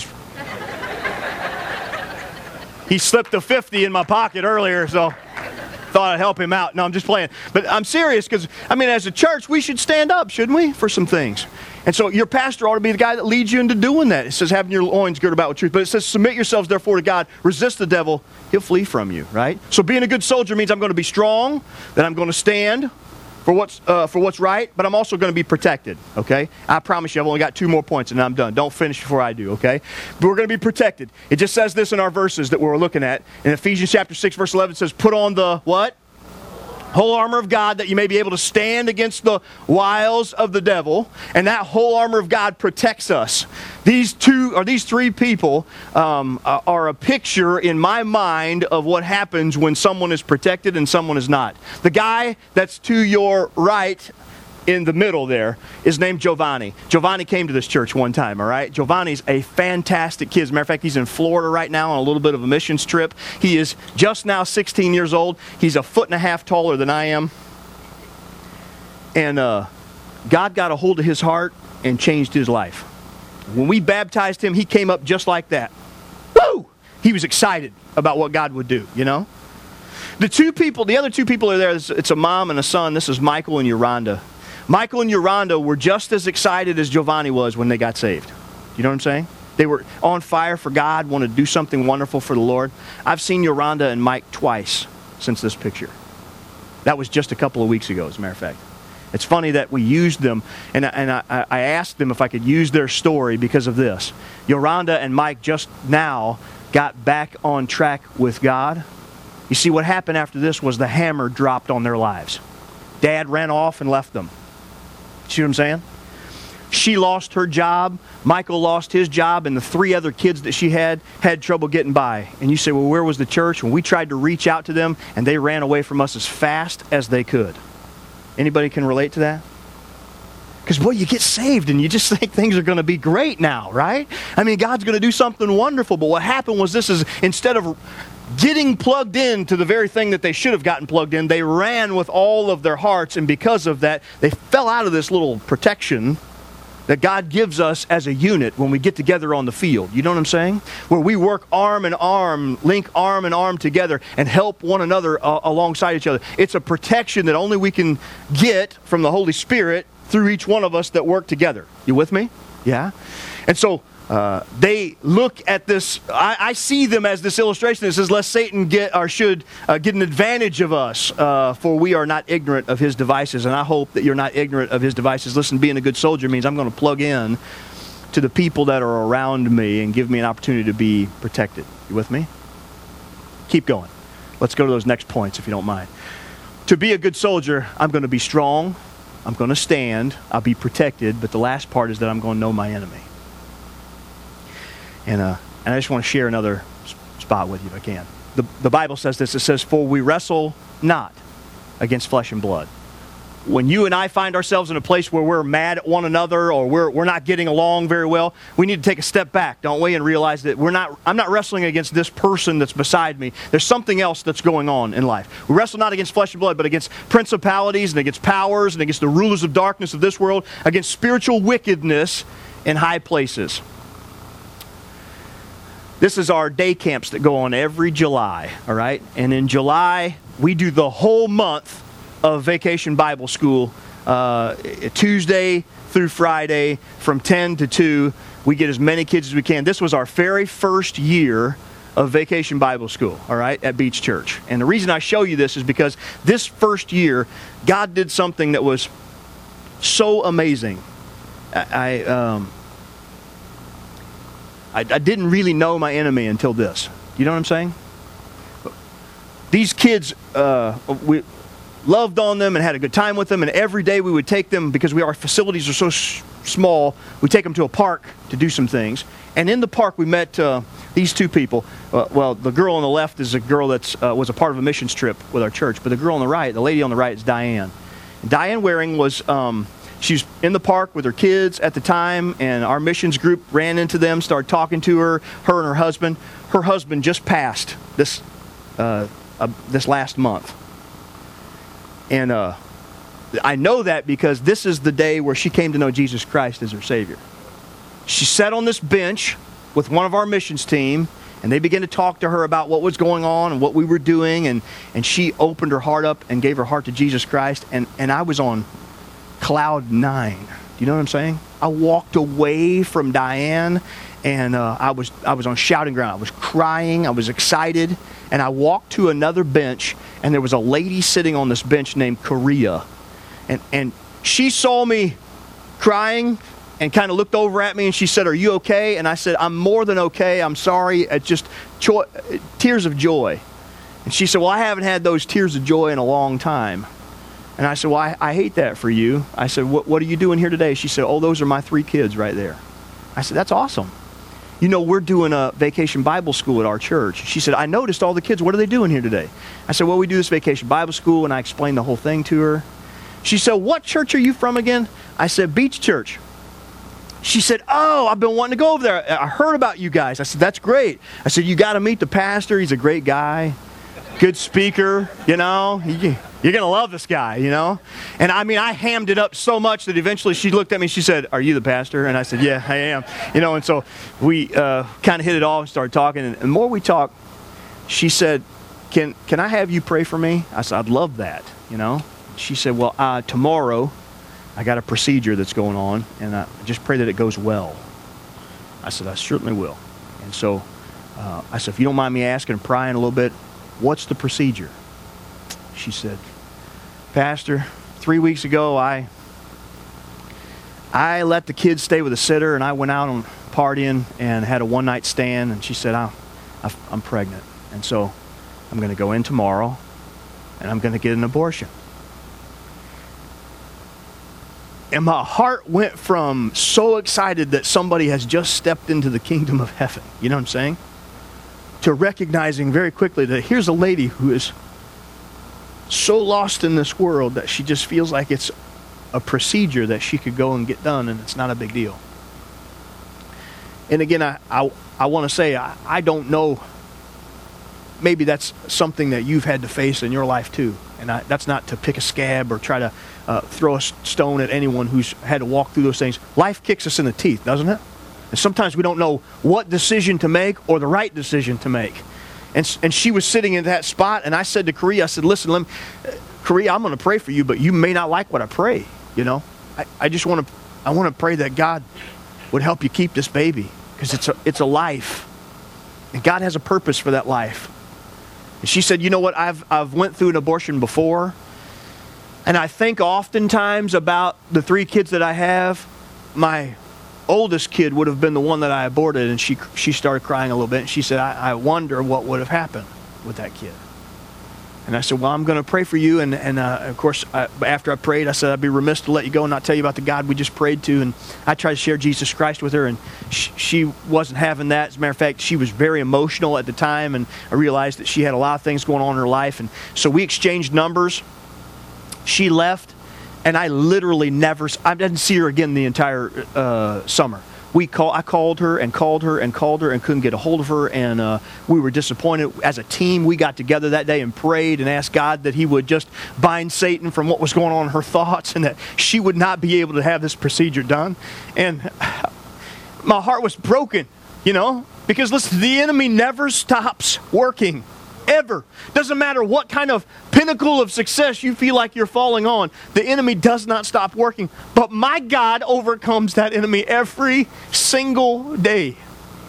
he slipped a 50 in my pocket earlier, so thought I'd help him out. No, I'm just playing. But I'm serious because, as a church, we should stand up, shouldn't we, for some things. And so your pastor ought to be the guy that leads you into doing that. It says, having your loins girded about with truth. But it says, submit yourselves therefore to God. Resist the devil. He'll flee from you, right? So being a good soldier means I'm going to be strong, that I'm going to stand for what's right, but I'm also going to be protected, okay? I promise you, I've only got 2 more points and I'm done. Don't finish before I do, okay? But we're going to be protected. It just says this in our verses that we're looking at. In Ephesians chapter 6, verse 11, it says, put on the what? Whole armor of God, that you may be able to stand against the wiles of the devil. And that whole armor of God protects us. These 3 people are a picture in my mind of what happens when someone is protected and someone is not. The guy that's to your right in the middle there is named Giovanni. Giovanni came to this church one time, all right? Giovanni's a fantastic kid. As a matter of fact, he's in Florida right now on a little bit of a missions trip. He is just now 16 years old. He's 1.5 feet taller than I am. And God got a hold of his heart and changed his life. When we baptized him, he came up just like that. Woo! He was excited about what God would do, you know? The other two people are there. It's a mom and a son. This is Michael and Yolanda. Michael and Yolanda were just as excited as Giovanni was when they got saved. You know what I'm saying? They were on fire for God, wanted to do something wonderful for the Lord. I've seen Yolanda and Mike twice since this picture. That was just a couple of weeks ago, as a matter of fact. It's funny that we used them, and I asked them if I could use their story because of this. Yolanda and Mike just now got back on track with God. You see, what happened after this was the hammer dropped on their lives. Dad ran off and left them. See what I'm saying? She lost her job, Michael lost his job, and the 3 other kids that she had trouble getting by. And you say, well, where was the church? When we tried to reach out to them, and they ran away from us as fast as they could. Anybody can relate to that? Because, boy, you get saved and you just think things are going to be great now, right? I mean, God's going to do something wonderful. But what happened was instead of getting plugged in to the very thing that they should have gotten plugged in, they ran with all of their hearts, and because of that, they fell out of this little protection that God gives us as a unit when we get together on the field. You know what I'm saying? Where we work arm in arm, link arm in arm together, and help one another alongside each other. It's a protection that only we can get from the Holy Spirit through each one of us that work together. You with me? Yeah? And so they look at this. I see them as this illustration that says, lest Satan get an advantage of us, for we are not ignorant of his devices. And I hope that you're not ignorant of his devices. Listen, being a good soldier means I'm going to plug in to the people that are around me and give me an opportunity to be protected. You with me? Keep going. Let's go to those next points if you don't mind. To be a good soldier, I'm going to be strong. I'm going to stand. I'll be protected. But the last part is that I'm going to know my enemy. And I just want to share another spot with you if I can. The Bible says this. It says, for we wrestle not against flesh and blood. When you and I find ourselves in a place where we're mad at one another or we're not getting along very well, we need to take a step back, don't we, and realize that I'm not wrestling against this person that's beside me. There's something else that's going on in life. We wrestle not against flesh and blood, but against principalities and against powers and against the rulers of darkness of this world, against spiritual wickedness in high places. This is our day camps that go on every July, all right? And in July, we do the whole month of Vacation Bible School, Tuesday through Friday from 10 to 2. We get as many kids as we can. This was our very first year of Vacation Bible School, all right, at Beach Church. And the reason I show you this is because this first year, God did something that was so amazing. I didn't really know my enemy until this. You know what I'm saying? These kids, we loved on them and had a good time with them, and every day we would take them, because our facilities are so small, we take them to a park to do some things. And in the park we met these 2 people. Well, the girl on the left is a girl that was a part of a missions trip with our church, but the girl on the right, the lady on the right, is Diane. And Diane Waring was... she was in the park with her kids at the time, and our missions group ran into them, started talking to her and her husband. Her husband just passed this last month. And I know that because this is the day where she came to know Jesus Christ as her Savior. She sat on this bench with one of our missions team, and they began to talk to her about what was going on and what we were doing, and she opened her heart up and gave her heart to Jesus Christ, and I was on cloud 9. Do you know what I'm saying? I walked away from Diane, and I was on shouting ground. I was crying. I was excited. And I walked to another bench, and there was a lady sitting on this bench named Korea. And she saw me crying and kind of looked over at me, and she said, "Are you okay?" And I said, "I'm more than okay. I'm sorry. It's just tears of joy." And she said, "Well, I haven't had those tears of joy in a long time." And I said, "Well, I hate that for you." I said, what are you doing here today?" She said, "Oh, those are my 3 kids right there." I said, "That's awesome. You know, we're doing a vacation Bible school at our church." She said, "I noticed all the kids. What are they doing here today?" I said, "Well, we do this vacation Bible school," and I explained the whole thing to her. She said, "What church are you from again?" I said, "Beach Church." She said, "Oh, I've been wanting to go over there. I heard about you guys." I said, "That's great." I said, "You got to meet the pastor. He's a great guy. Good speaker, you know. You're going to love this guy, you know." And I mean, I hammed it up so much that eventually she looked at me and she said, "Are you the pastor?" And I said, "Yeah, I am." You know, and so we kind of hit it off and started talking. And the more we talked, she said, Can I have you pray for me?" I said, "I'd love that, you know." She said, "Well, tomorrow I got a procedure that's going on, and I just pray that it goes well." I said, "I certainly will." And so I said, "If you don't mind me asking and prying a little bit, what's the procedure?" She said, "Pastor, 3 weeks ago I let the kids stay with a sitter, and I went out on partying and had a one-night stand." And she said, I'm pregnant, and so I'm going to go in tomorrow, and I'm going to get an abortion." And my heart went from so excited that somebody has just stepped into the kingdom of heaven, you know what I'm saying, to recognizing very quickly that here's a lady who is so lost in this world that she just feels like it's a procedure that she could go and get done, and it's not a big deal. And again, I want to say, I don't know, maybe that's something that you've had to face in your life too. And that's not to pick a scab or try to throw a stone at anyone who's had to walk through those things. Life kicks us in the teeth, doesn't it? And sometimes we don't know what decision to make or the right decision to make. And she was sitting in that spot, and I said to Korea, I said, "Listen, Korea, I'm going to pray for you, but you may not like what I pray, you know. I just want to pray that God would help you keep this baby, because it's a life, and God has a purpose for that life." And she said, "You know what, I've went through an abortion before, and I think oftentimes about the 3 kids that I have. My oldest kid would have been the one that I aborted." And she started crying a little bit, and she said, I wonder what would have happened with that kid." And I said, "Well, I'm going to pray for you." And of course, after I prayed, I said, "I'd be remiss to let you go and not tell you about the God we just prayed to." And I tried to share Jesus Christ with her, and she wasn't having that. As a matter of fact, she was very emotional at the time, and I realized that she had a lot of things going on in her life. And so we exchanged numbers. She left, and I literally I didn't see her again the entire summer. I called her and called her and called her and couldn't get a hold of her, and we were disappointed. As a team, we got together that day and prayed and asked God that He would just bind Satan from what was going on in her thoughts, and that she would not be able to have this procedure done. And my heart was broken, you know, because listen, the enemy never stops working. Ever. Doesn't matter what kind of pinnacle of success you feel like you're falling on, the enemy does not stop working. But my God overcomes that enemy every single day.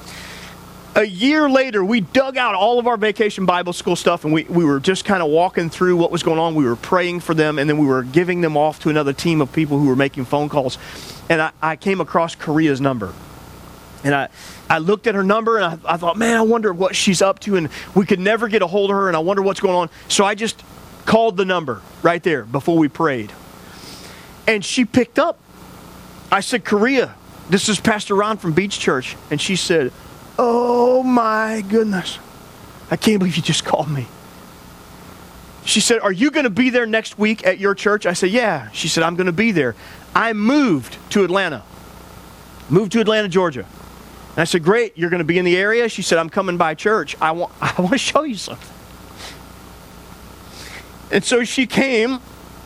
A year later, we dug out all of our vacation Bible school stuff, and we were just kind of walking through what was going on. We were praying for them, and then we were giving them off to another team of people who were making phone calls. And I came across Korea's number. And I looked at her number, and I thought, man, I wonder what she's up to, and we could never get a hold of her, and I wonder what's going on. So I just called the number right there before we prayed. And she picked up. I said, "Korea, this is Pastor Ron from Beach Church." And she said, "Oh my goodness, I can't believe you just called me." She said, "Are you going to be there next week at your church?" I said, "Yeah." She said, "I'm going to be there." I moved to Atlanta, Georgia. And I said, "Great, you're going to be in the area?" She said, "I'm coming by church. I want to show you something." And so she came.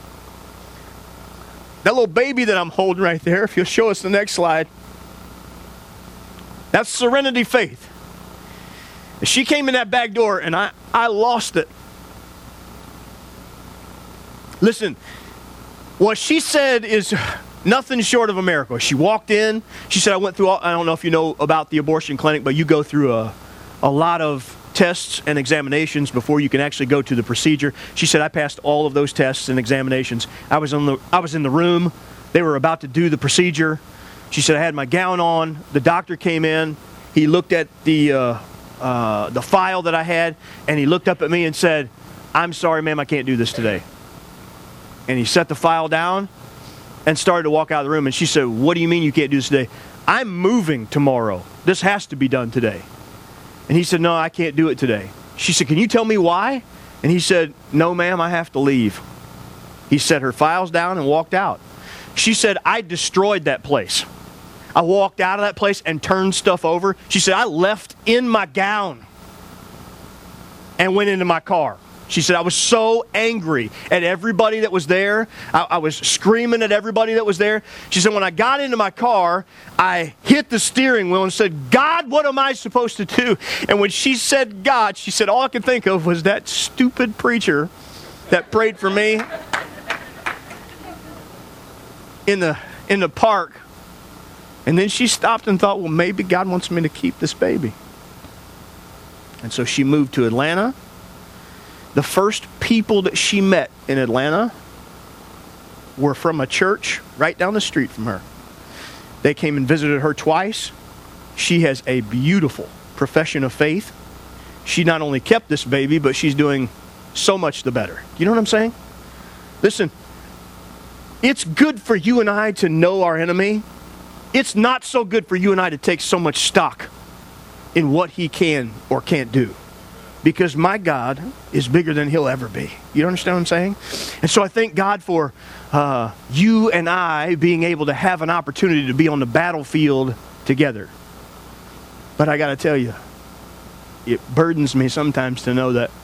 That little baby that I'm holding right there, if you'll show us the next slide, that's Serenity Faith. She came in that back door, and I lost it. Listen, what she said is, Nothing short of a miracle. She walked in. She said, I went through I don't know if you know about the abortion clinic, but you go through a lot of tests and examinations before you can actually go to the procedure. She said, I passed all of those tests and examinations. I was in the room. They were about to do the procedure. She said, I had my gown on. The doctor came in. He looked at the file that I had, and he looked up at me and said, I'm sorry, ma'am, I can't do this today. And he set the file down and started to walk out of the room. And she said, what do you mean you can't do this today? I'm moving tomorrow. This has to be done today. And he said, no, I can't do it today. She said, can you tell me why? And he said, no, ma'am, I have to leave. He set her files down and walked out. She said, I destroyed that place. I walked out of that place and turned stuff over. She said, I left in my gown and went into my car. She said, I was so angry at everybody that was there. I was screaming at everybody that was there. She said, when I got into my car, I hit the steering wheel and said, God, what am I supposed to do? And when she said God, she said, all I could think of was that stupid preacher that prayed for me in the park. And then she stopped and thought, well, maybe God wants me to keep this baby. And so she moved to Atlanta. The first people that she met in Atlanta were from a church right down the street from her. They came and visited her twice. She has a beautiful profession of faith. She not only kept this baby, but she's doing so much the better. You know what I'm saying? Listen, it's good for you and I to know our enemy. It's not so good for you and I to take so much stock in what he can or can't do. Because my God is bigger than he'll ever be. You understand what I'm saying? And so I thank God for you and I being able to have an opportunity to be on the battlefield together. But I got to tell you, it burdens me sometimes to know that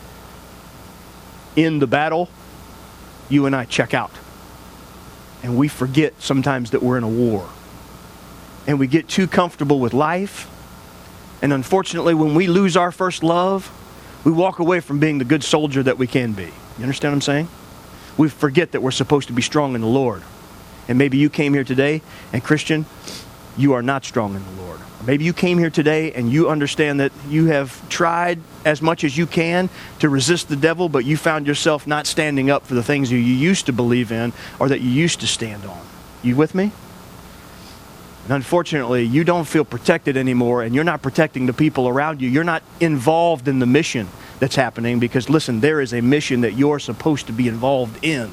in the battle, you and I check out. And we forget sometimes that we're in a war. And we get too comfortable with life. And unfortunately, when we lose our first love, we walk away from being the good soldier that we can be. You understand what I'm saying? We forget that we're supposed to be strong in the Lord. And maybe you came here today, and Christian, you are not strong in the Lord. Maybe you came here today and you understand that you have tried as much as you can to resist the devil, but you found yourself not standing up for the things you used to believe in or that you used to stand on. You with me? And unfortunately, you don't feel protected anymore, and you're not protecting the people around you. You're not involved in the mission that's happening because, listen, there is a mission that you're supposed to be involved in.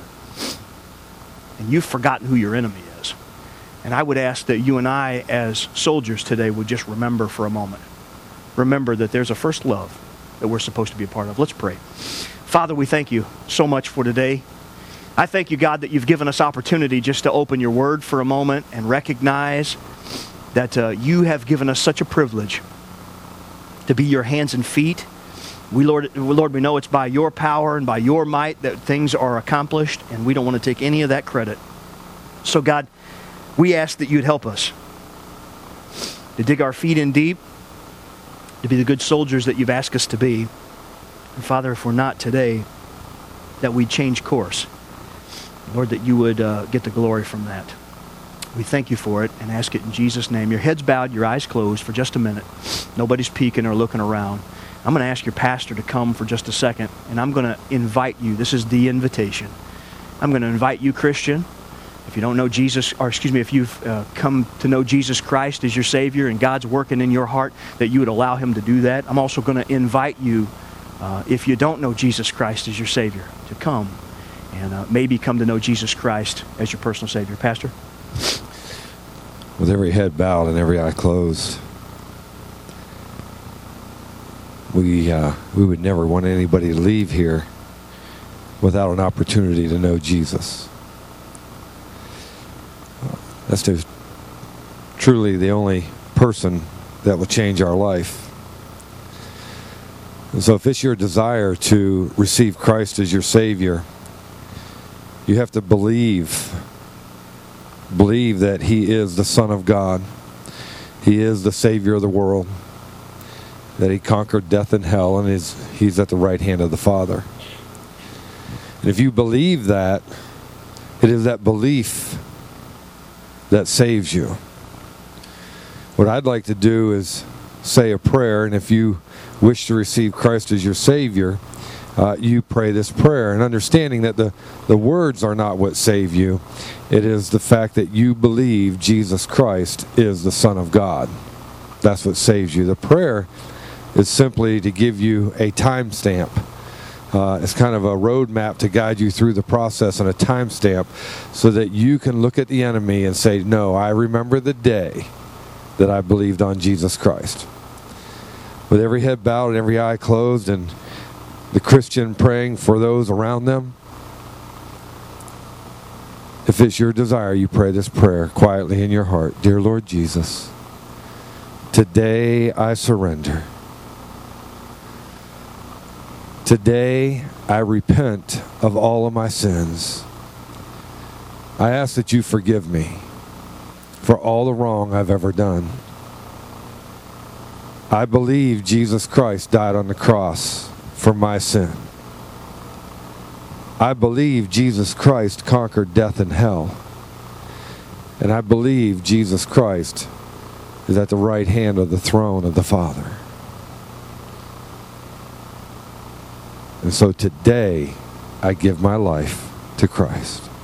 And you've forgotten who your enemy is. And I would ask that you and I, as soldiers today, would just remember for a moment. Remember that there's a first love that we're supposed to be a part of. Let's pray. Father, we thank you so much for today. I thank you, God, that you've given us opportunity just to open your word for a moment and recognize that you have given us such a privilege to be your hands and feet. Lord, we know it's by your power and by your might that things are accomplished, and we don't want to take any of that credit. So, God, we ask that you'd help us to dig our feet in deep, to be the good soldiers that you've asked us to be. And Father, if we're not today, that we'd change course. Lord, that you would get the glory from that. We thank you for it and ask it in Jesus' name. Your head's bowed, your eyes closed for just a minute. Nobody's peeking or looking around. I'm going to ask your pastor to come for just a second, and I'm going to invite you. This is the invitation. I'm going to invite you, Christian, if you don't know Jesus, or excuse me, if you've come to know Jesus Christ as your Savior and God's working in your heart, that you would allow him to do that. I'm also going to invite you, if you don't know Jesus Christ as your Savior, to come and maybe come to know Jesus Christ as your personal Savior. Pastor? With every head bowed and every eye closed, we would never want anybody to leave here without an opportunity to know Jesus. That's truly the only person that will change our life. And so if it's your desire to receive Christ as your Savior, you have to believe that he is the Son of God. He is the Savior of the world. That he conquered death and hell, and he's at the right hand of the Father. And if you believe that, it is that belief that saves you. What I'd like to do is say a prayer, and if you wish to receive Christ as your Savior, you pray this prayer, and understanding that the words are not what save you. It is the fact that you believe Jesus Christ is the Son of God. That's what saves you. The prayer is simply to give you a timestamp. It's kind of a roadmap to guide you through the process, and a timestamp so that you can look at the enemy and say, no, I remember the day that I believed on Jesus Christ. With every head bowed and every eye closed, and the Christian praying for those around them, if it's your desire, you pray this prayer quietly in your heart. Dear Lord Jesus, today I surrender. Today I repent of all of my sins. I ask that you forgive me for all the wrong I've ever done. I believe Jesus Christ died on the cross for my sin. I believe Jesus Christ conquered death and hell. And I believe Jesus Christ is at the right hand of the throne of the Father. And so today, I give my life to Christ.